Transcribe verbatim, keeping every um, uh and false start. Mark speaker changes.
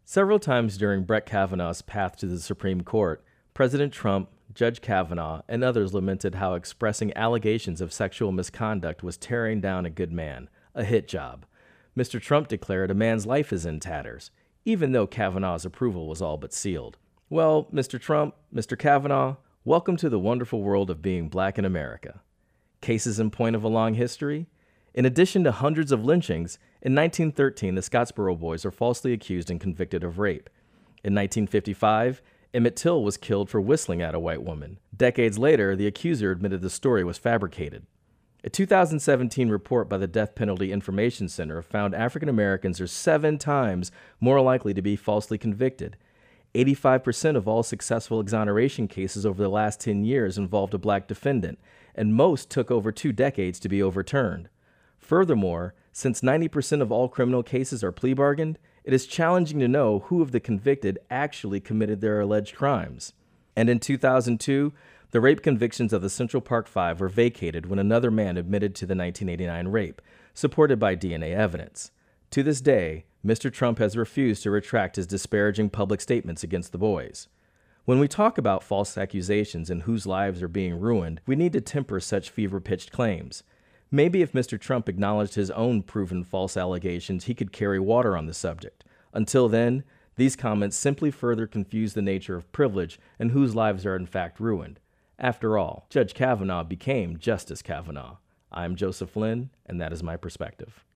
Speaker 1: Several times during Brett Kavanaugh's path to the Supreme Court, President Trump, Judge Kavanaugh, and others lamented how expressing allegations of sexual misconduct was tearing down a good man, a hit job. Mister Trump declared a man's life is in tatters, even though Kavanaugh's approval was all but sealed. Well, Mister Trump, Mister Kavanaugh, welcome to the wonderful world of being black in America. Cases in point of a long history? In addition to hundreds of lynchings, in nineteen thirteen, the Scottsboro Boys were falsely accused and convicted of rape. In nineteen fifty-five, Emmett Till was killed for whistling at a white woman. Decades later, the accuser admitted the story was fabricated. A two thousand seventeen report by the Death Penalty Information Center found African Americans are seven times more likely to be falsely convicted. eighty-five percent of all successful exoneration cases over the last ten years involved a black defendant, and most took over two decades to be overturned. Furthermore, since ninety percent of all criminal cases are plea bargained, it is challenging to know who of the convicted actually committed their alleged crimes. And in two thousand two, the rape convictions of the Central Park Five were vacated when another man admitted to the nineteen eighty-nine rape, supported by D N A evidence. To this day, Mister Trump has refused to retract his disparaging public statements against the boys. When we talk about false accusations and whose lives are being ruined, we need to temper such fever-pitched claims. Maybe if Mister Trump acknowledged his own proven false allegations, he could carry water on the subject. Until then, these comments simply further confuse the nature of privilege and whose lives are in fact ruined. After all, Judge Kavanaugh became Justice Kavanaugh. I'm Joseph Lynn, and that is my perspective.